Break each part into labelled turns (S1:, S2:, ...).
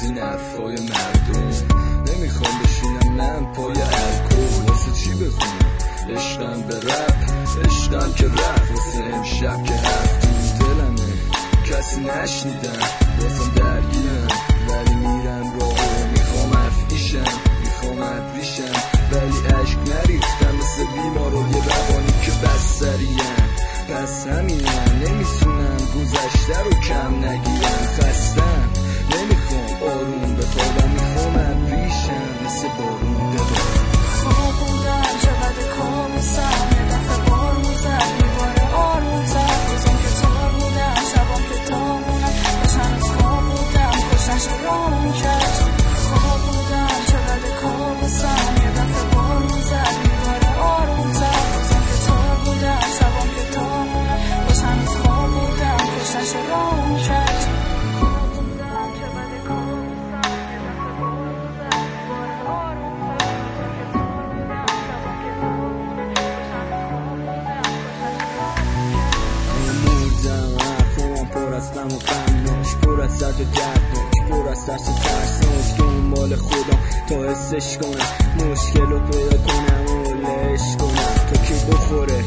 S1: این حرفای مردم. نمیخوام بشینم من پای الکل، واسه چی بخونم عشقم به رپ، عشقم که رفت واسه امشب که حرف تو دلمه کسی نشنیدن، بازم درگیرم ولی میرم راهو، میخوام افیشم میخوام ابریشم ولی عشق نریختم مثل بیمارای روانی که بستریم. پس همینم نمیتونم گذشته رو کم نگیرم، خستم نمیخوام آروم بخوابم، میخوام ابریشم مثل بارون ببارم.
S2: خواب بودم چقدر کابوسم، یه دفعه بارون زد میباره آروم‌تر، روزم که تار بودم شبام که تابونم، داشت هنوز خواب بودم کشنش رامون کرد. خواب بودم چقدر کابوسم، یه دفعه بارون زد میباره آروم‌تر، روزم که تار بودم شبام که تابونم، داشت هنوز خواب بودم کشنش رامون کرد. خواب بودم چقدر کابوسم، یه دفعه بارون زد میباره آروم‌تر، روزم که تار بودم شبام که تابونم، داشت هنوز خواب بودم کشنش رامون کرد.
S3: مردم حرفام پر از غم و غمناک، پر از درد و دردناک، پر از ترس و ترسناک، دنبال خودم تا حسش کنم، مشکل رو پیدا کنم و لش کنم تا که بخوره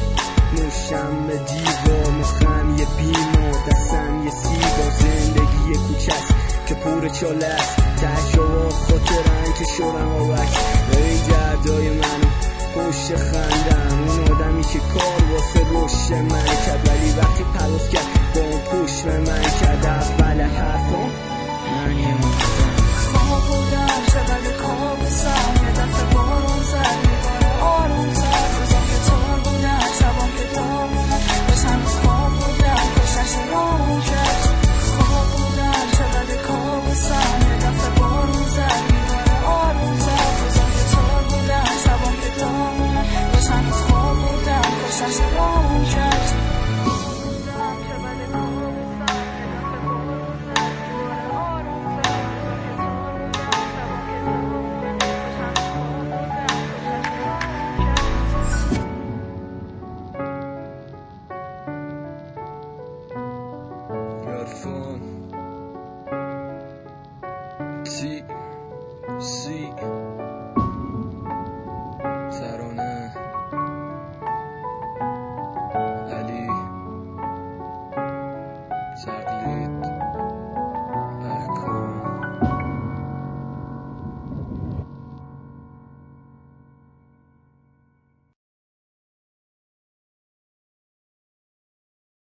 S3: مشم به دیوار، مخم یه بیمار دستم یه سیگار، زندگی کوچست که پر چاله است، تجربه خاطرن که شدم آبک، ای دردای منو پشت خندم، اون آدمی که کار واسه رشد من کرد ولی وقتی پروز کرد با اون پشت به من کرد. اول حرفم من یه مردم.
S2: خواب بودم چقدر کابوسم، یه دفعه بارون زد میباره آروم‌تر، روزم که تار بودم شبام که تابونم، داشت هنوز خواب بودم کشنش رامون کرد. خواب بودم چقدر کابوسم، یه دفعه بارون زد میباره آروم‌تر، روزم که تار بودم شبام که تابونم، داشت هنوز خواب بودم کشنش رامون کرد. خواب بودم چقدر کابوسم، یه دفعه بارون زد میباره آروم‌تر، روزم که تار بودم شبام که تابونم، داشت هنوز خواب بودم کشنش رامون کرد.
S1: عرفان تی سی